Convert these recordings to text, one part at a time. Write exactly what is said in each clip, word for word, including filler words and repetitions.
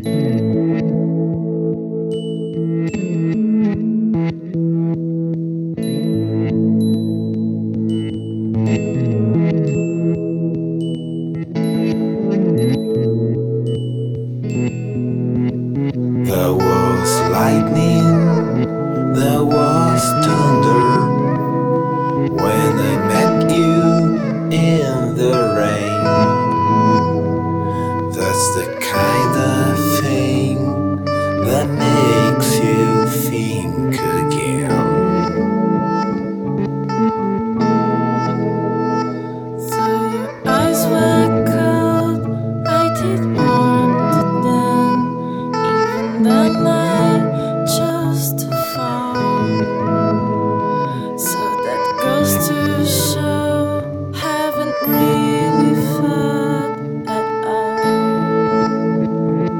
There was lightning, there was thunder when I met you in the rain. That's the kind of thing that makes you think again. So your eyes were cold, I did want them. Even then I chose to fall. So that goes to show, haven't really felt at all.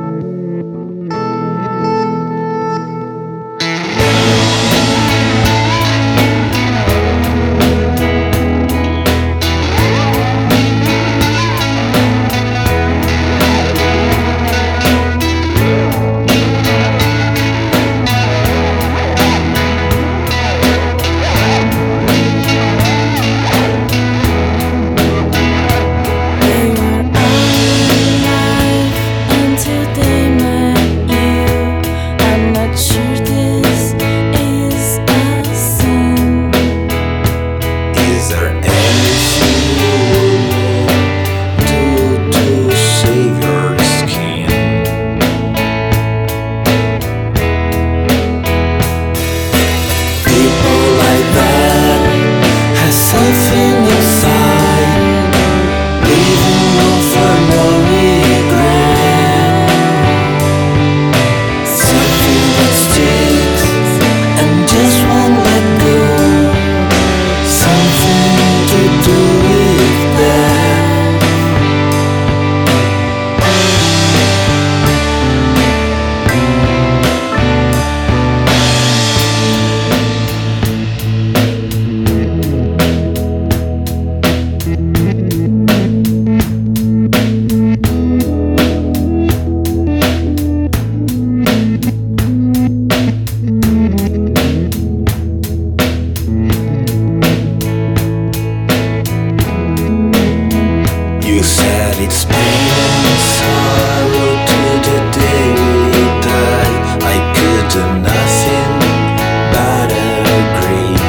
It's pain and sorrow to the day we die. I could do nothing but agree.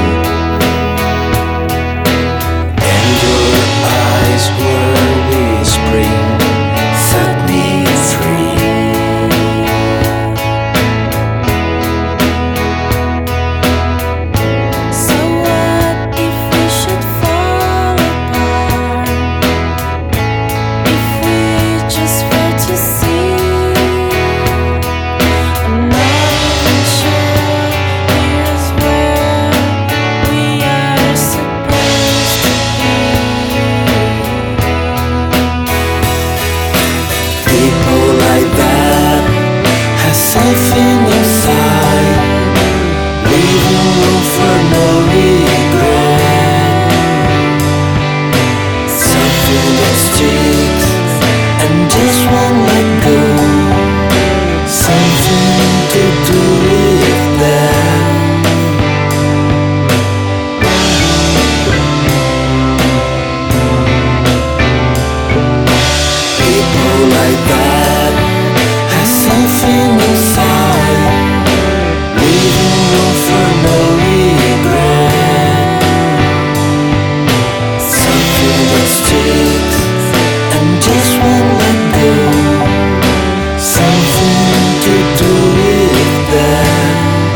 And your eyes were whispering, set me free. So what if we should fall apart? Just for to see, I'm not even sure here's where we are supposed to be. People like that have something inside, leaving room for no regret. Something that sticks and just won't let go. Something to do with that. People like that have something inside, leaving room for no regret. Something that sticks and just won't let go. Something to do with that.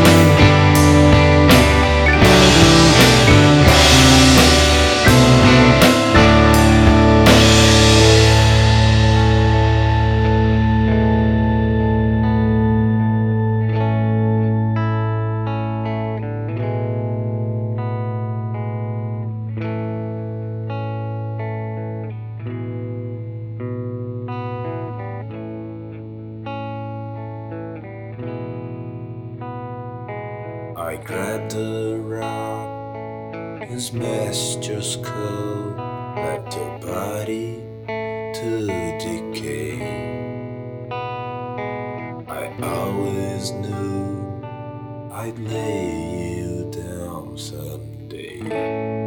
I grabbed the rock and smashed your skull, left your body to decay. always knew I'd lay you down someday.